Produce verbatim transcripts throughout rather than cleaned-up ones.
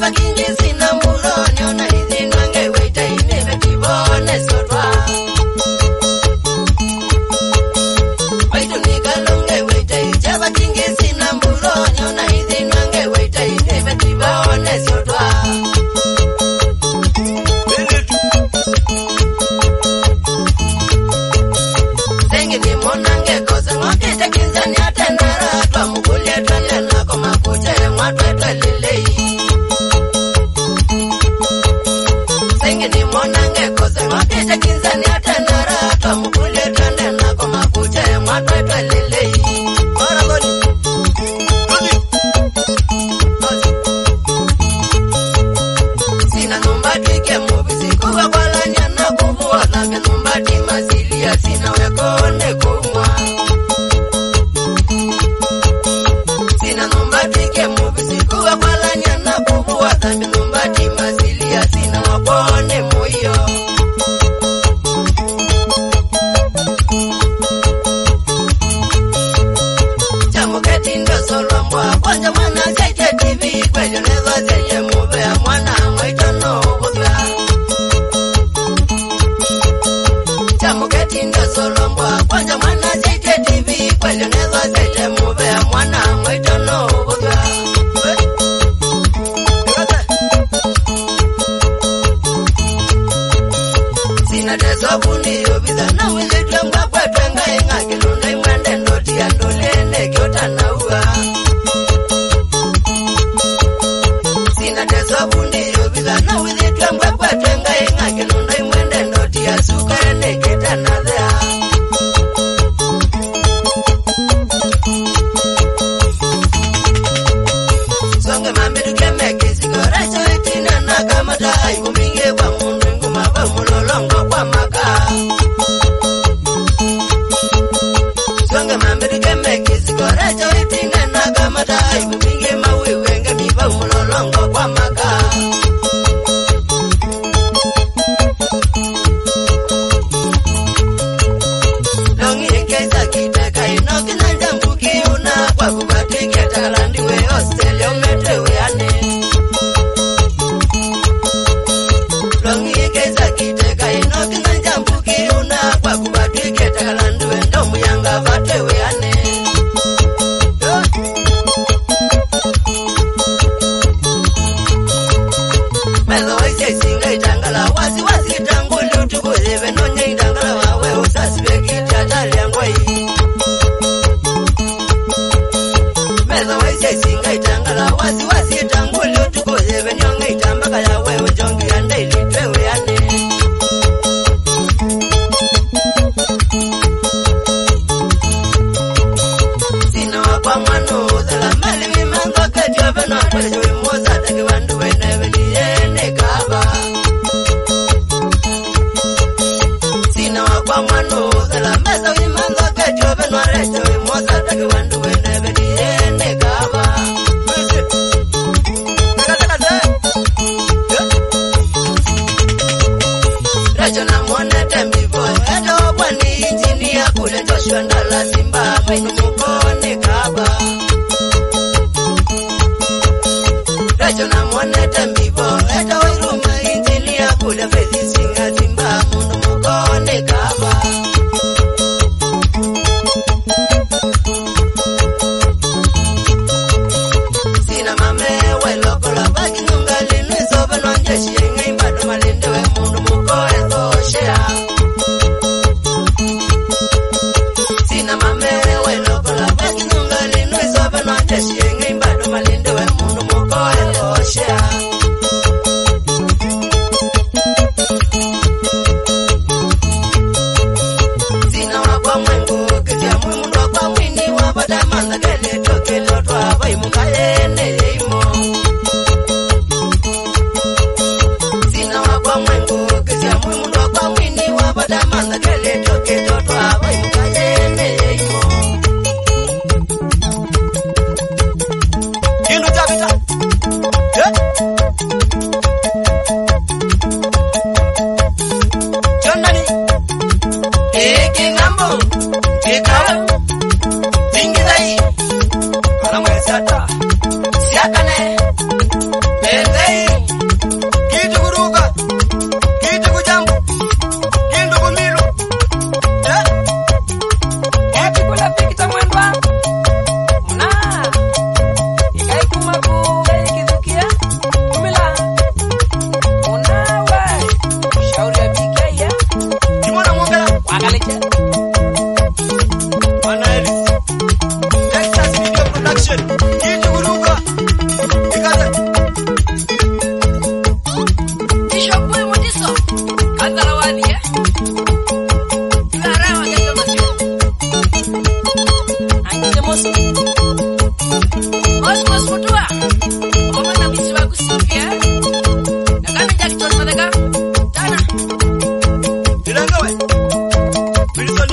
Java kinji sina muloni ona hizi nange weita inebe kibone sotwa. Waitu nikalonge weita Java kinji sina muloni ona hizi nange weita inebe kibone sotwa. Sengi ni monange kosa ngokite kinzani atenara twa mukulia twende nako makuche mwatwe twelelei. Sengi ni monange kosa ngokite kinzani atenara twa mukulia twende nako makuche mwatwe twelelei. Ora goni sina numba twike mubisi kuwa kwa lanya na kubuwa lambe numba timasilia sina wekone kumwa. Sina numba twike mubisi kuwa kwa lanya na kubuwa lambe numba timasilia sina wekone moyo. Chamuketi ndo solo mbwa kwanja mwana zeje T V kwejo nezo zeje mubea mwana mwaito no ubudwa. Chamuketi ndo solo mbwa kwanja mwana zeje T V kwejo nezo zeje mubea mwana mwaito no ubudwa. Sina teso buni yobida na wile tuemba kwa tuenga inga kilunda imwende ndoti ya ndolene kiota na ua. Sina teso buni yobida na wile tuemba kwa tuenga inga kilunda imwende ndoti ya suka ene kiota na dhea. Songe mamidu keme kisigora choitina na kamata aibu minge kwa mundu nguma kwa mulolongo kwa maka. Songe mamidu keme kisigora choitina na kamata aibu minge mawiwenge miba mulolongo kwa maka. Longi ekeza kiteka inoki na njambuki una kwa kubatike talandiwe Australia umetewe ane. Longi ekeza kiteka inoki na njambuki una kwa kubatike talandiwe ndo muyanga batewe ane. Mezo waise singa itangala wasi wasi itanguli utukuzive nonye itangala wawe usasibe kitata liangwai. Mezo waise singa itangala wasi wasi itanguli utukuzive nyonge itambaka ya wewe jongi ya ndaili twewe ane. Sina wakwa mwanu uzala mali mimango kajove na kwele jwe moza taki wandu wenewe liene kaba. Sina wakwa mwanu uzala meza mimango kajove na reste we moza taki wandu wenewe liene kaba. Rajo na mwone tembivo edo wani injini ya kule Joshua ndala simba mainu mukone kaba. Rajo na mwone tembivo edo iruma injini ya kule Fezi singa simba mundu mukone kaba. Sina mame welokola baki nungali nisobe nonjeshi yenga imbado malindewe mundu mukone thoshea. Sina mame welokola baki nungali nisobe nonjeshi yenga imbado malindewe mundu mukone thoshea.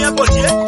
airport ye